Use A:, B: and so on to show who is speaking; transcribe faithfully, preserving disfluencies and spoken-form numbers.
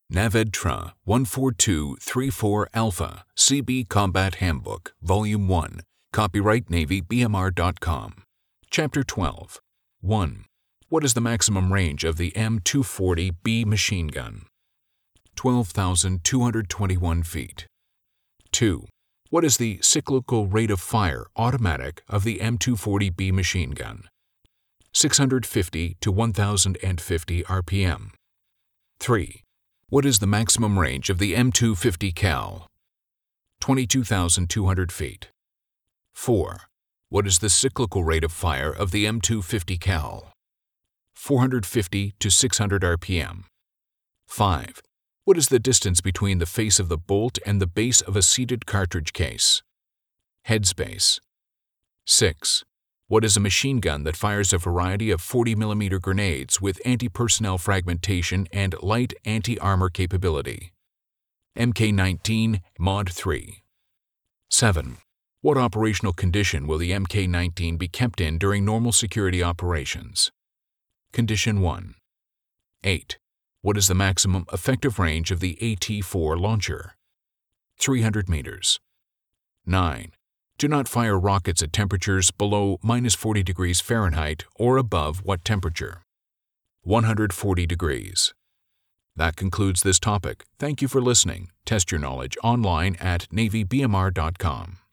A: NAVEDTRA one four two three four Alpha C B Combat Handbook, Volume one, Copyright Navy B M R dot com. Chapter twelve. one. What is the maximum range of the M two forty B machine gun? twelve thousand two hundred twenty-one feet. two. What is the cyclical rate of fire automatic of the M two forty B machine gun? six hundred fifty to one thousand fifty R P M. three. What is the maximum range of the M two fifty cal? twenty-two thousand two hundred feet. four. What is the cyclical rate of fire of the M two fifty cal? four hundred fifty to six hundred R P M. five. What is the distance between the face of the bolt and the base of a seated cartridge case? Headspace. six. What is a machine gun that fires a variety of forty millimeter grenades with anti-personnel fragmentation and light anti-armor capability? M K nineteen Mod three. seven. What operational condition will the M K nineteen be kept in during normal security operations? Condition one. eight. What is the maximum effective range of the A T four launcher? three hundred meters. nine. Do not fire rockets at temperatures below minus forty degrees Fahrenheit or above what temperature? one hundred forty degrees. That concludes this topic. Thank you for listening. Test your knowledge online at Navy B M R dot com.